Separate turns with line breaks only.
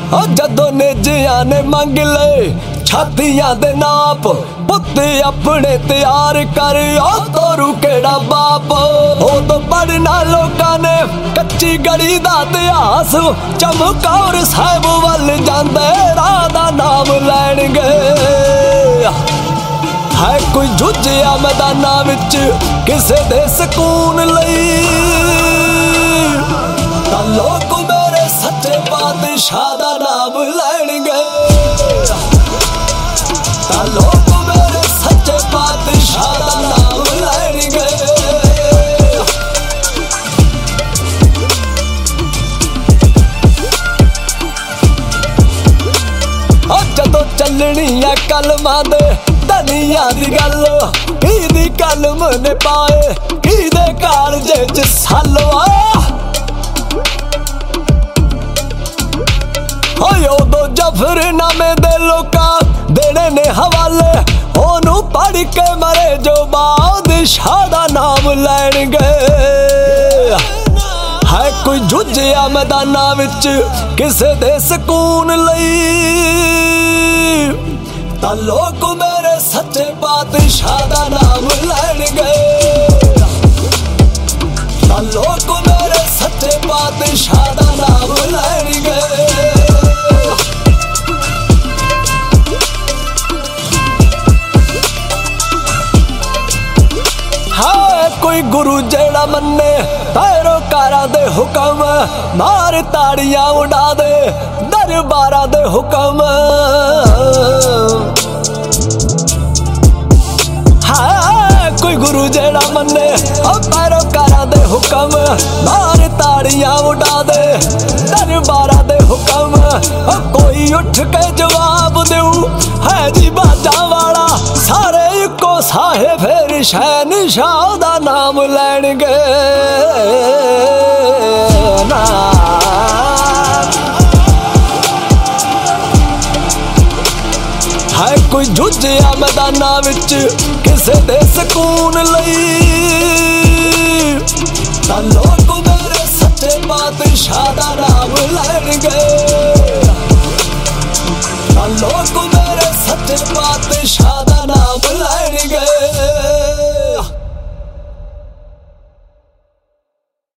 जदों नेजिया ने मंग ले छातियां दे नाप पुत्ते अपने तैयार कर तोरू केड़ा बाप हो तो पढ़ना लोकां ने कच्ची गली दा इतिहास चमकौर साहिब वल जांदे राह दा नाम लैणगे है कोई जुझिया मैदाना विच किसे दे सकून लई तां लोक मेरे सच्चे बादशाह दा नाम लैणगे तां लोक मेरे सच्चे बादशाह दा नाम लैणगे जदों चलनी है कलमां दे धनिया दी गल की कलम ने पाए की दे कालजे च सालो उदो जफरनामे दे लोकां देने ने हवाले ओनू पढ़ के मरे जो बादशाह दा नाम लैणगे है कोई जुझिया मैदाना विच किसे दे सकून लई तां लोक मेरे सच्चे बादशाह दा नाम लैणगे तां लोक मेरे सच्चे बादशाह दा नाम लैणगे कोई गुरु जेड़ा मन्ने पैरोकारां दे हुक्म मार ताड़ियां उड़ा दे दरबारां दे हुक्म कोई गुरु जेड़ा मन्ने पैरोकारां दे हुक्म मार ताड़ियां उड़ा दे दरबारां दे हुक्म कोई उठ के जवाब देऊ है जी बाजा वाला सारे इको साहे फिर शहनशाह दा नाम लैणगे है कोई जुझिया मैदाना विच किसे दे सकून लई तां लोक मेरे सच्चे बादशाह दा नाम लैणगे